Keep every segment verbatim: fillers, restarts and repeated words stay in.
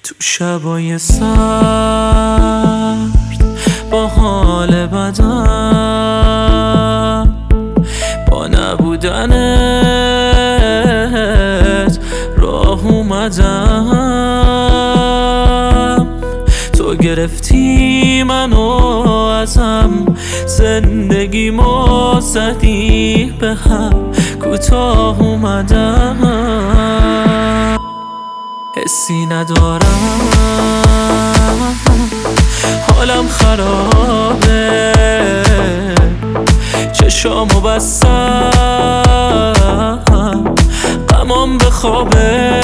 تو شبای سرد با حال بدم، با نبودنت راه اومدم. تو گرفتی منو ازم، زندگیمو زدی به هم، کوتاه اومدم. حسی ندارم، حالم خرابه، چشامو بستم، غمام به خوابه.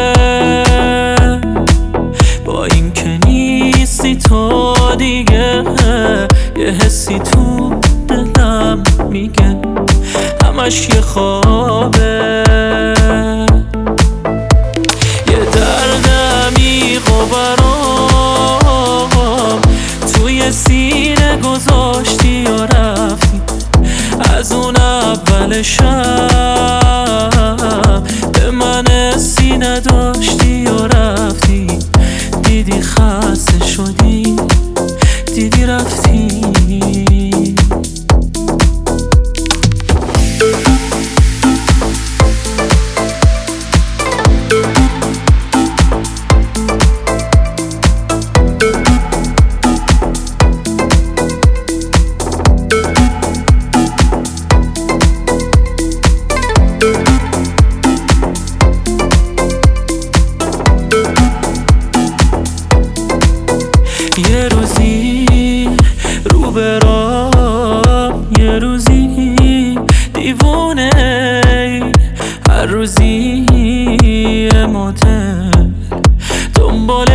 با این که نیستی تو دیگه، یه حسی تو دلم میگه همش یه خوابه. یه درد عمیق و برام توی سینه گذاشتی و رفتی. از اون اول شب به من حسی نداشتی و رفتی. دیدی خسته شدی، دیدی رفتی. یه روزی رو به راه، یه روزی دیوونه، هر روزی یه مدل دنبال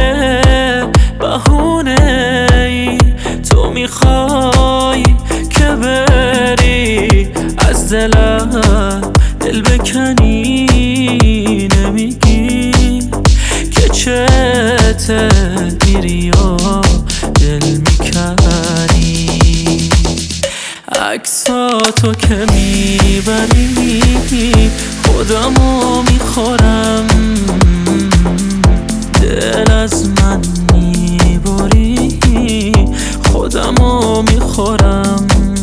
بهونه. تو میخوای که بری از دلم دل بکنی، نمیگی که چته میری یا دل میکنی. عکساتو که میبری خودمو میخورم، دل از من میبری خودمو میخورم.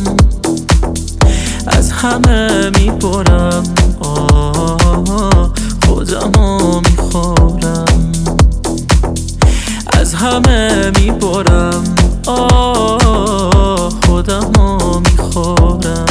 از همه میبرم، آه خودمو میخورم. از همه میبرم، آه خودمو میخورم.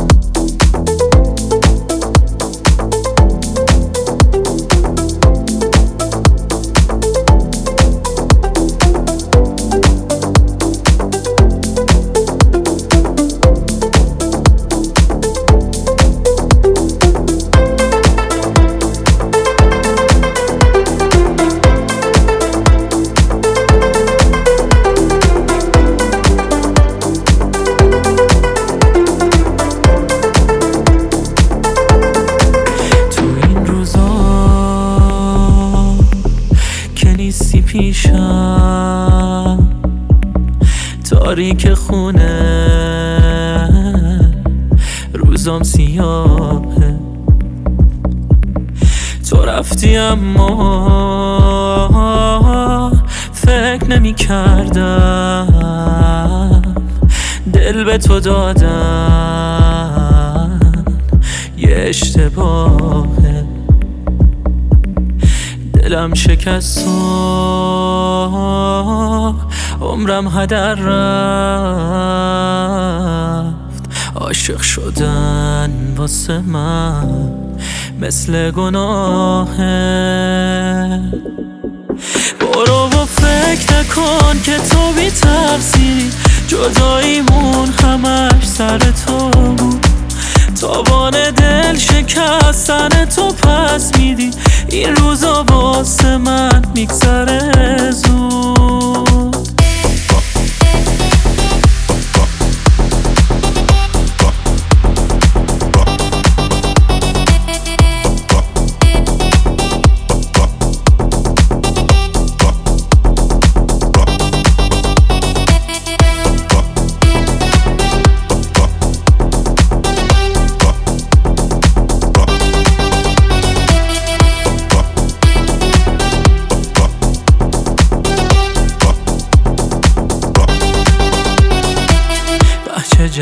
پیشم تاریک خونه، روزام سیاهه. تو رفتی اما فکر نمی کردم، دل به تو دادن یه اشتباهه. دلم شکست و عمرم هدر رفت. عاشق شدن واسه من مثل گناهه. برو و فکر نکن که تو بی تقصیری، جداییمون همش سر تو بود. تابان دل شکستن تو پس میدی، این روزا واسه من میگذره زود.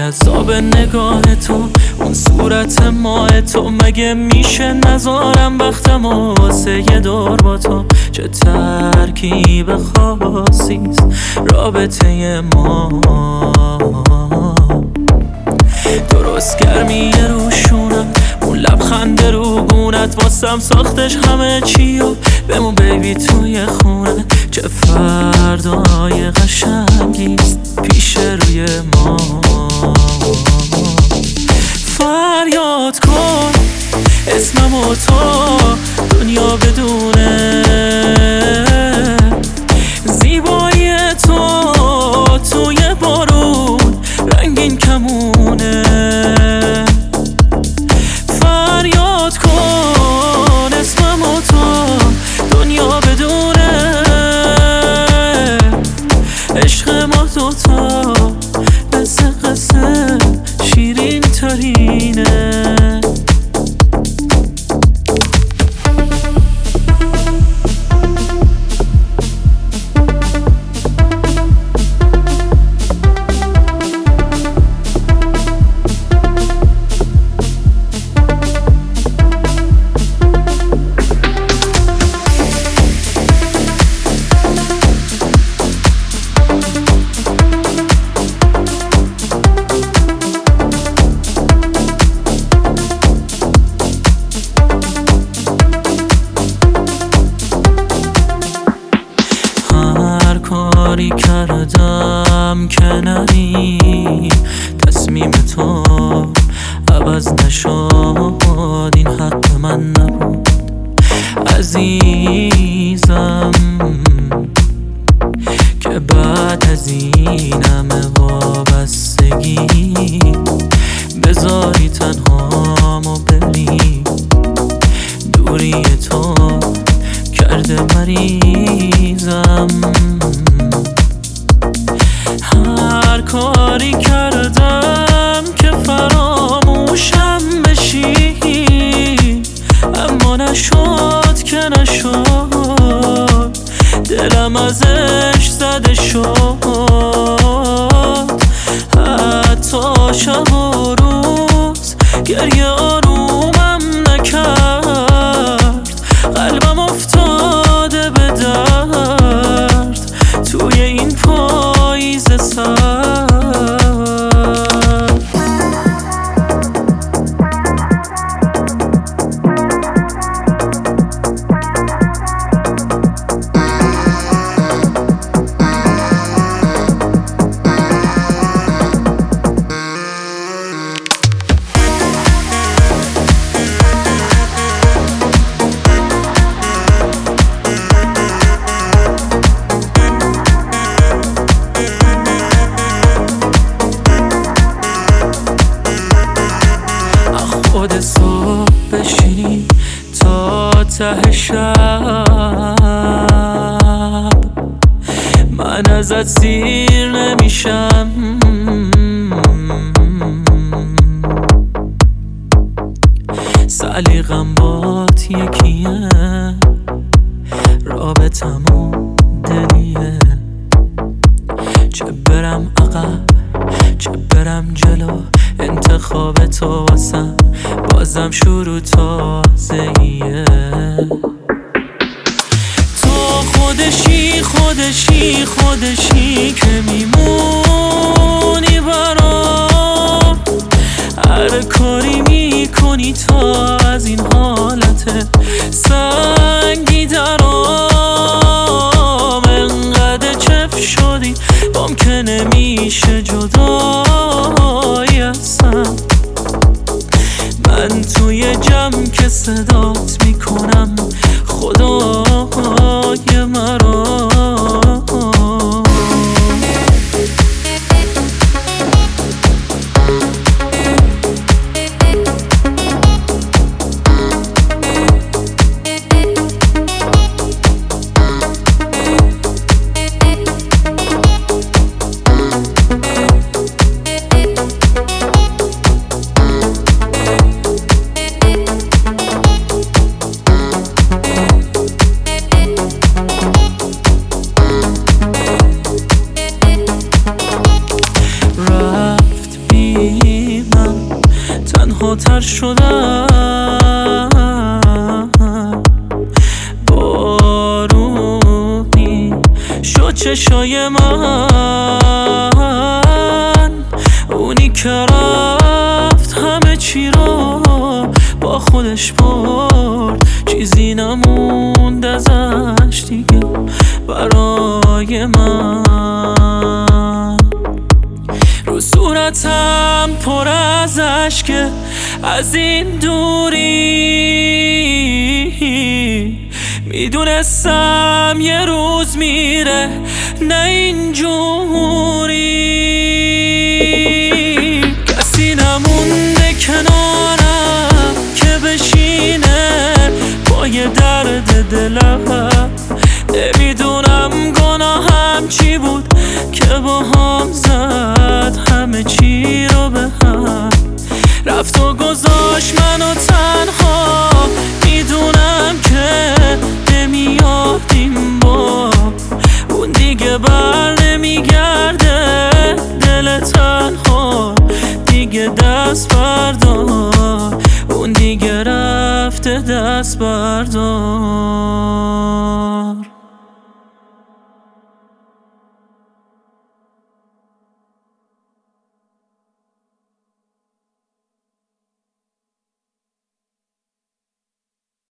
عذاب نگاه تو، اون صورت ماه تو، مگه میشه نذارم وقتم و واسه یه دور با تو؟ چه ترکیب خاصیست رابطه ما، درست گرمی روشونم، اون لبخند رو گونت واسم ساختش همه چی و بمون بیبی توی خونه. چه فردای قشنگیست پیش روی ما، فریاد کن اسمم و تو دنیا بدونه، زیبایی تو توی بارون رنگین کمونه. فریاد کن اسمم و تو دنیا بدونه، عشق ما دوتا مثل قصه شیرین ترینه. کاری کردم که نری تصمیم تو عوض نشد، این حق من نبود عزیزم، که بعد از این همه وابستگی بذاری تنهامو بری. دوری تو کرده مریضم، هر کاری کردم که فراموشم بشی، اما نشد که نشد، دلم ازش زده شد. حتی شب و روز گریه آرومم نکرد، قلبم افتاده به درد توی این پاییز سرد. خود صبح بشینی تا ته شب، من ازت سیر نمیشم، سلیقم بات یکیه، رابطمون دلیه، چه برم عقب چه برم جلو، انتخاب تو واسم بازم شروع تازه‌ایه. تو خودشی خودشی خودشی که میمونی برام، هر کاری میکنی تا از این حالت سنگی درام. انقدر چف شدی بام که نمیشه جدای ازم، من توی جمع که صدات میکنم خدای مرا. شدم، بارونی شد چشای من، اونی که رفت همه چی رو با خودش برد، چیزی نموند ازش دیگه برای من. رو صورتم پر از اشکه از این دوری، میدونستم یه روز میره نه اینجوری. کسی نمونده کنارم که بشینه با یه درد دلم، نمیدونم گناهم چی بود که با هم زد همه چی رو به هم، رفت و گذاشت منو تنها. میدونم که نمیاد این بار، اون دیگه بر نمیگرده، دل تنها دیگه دست بردار، اون دیگه رفته دست بردار.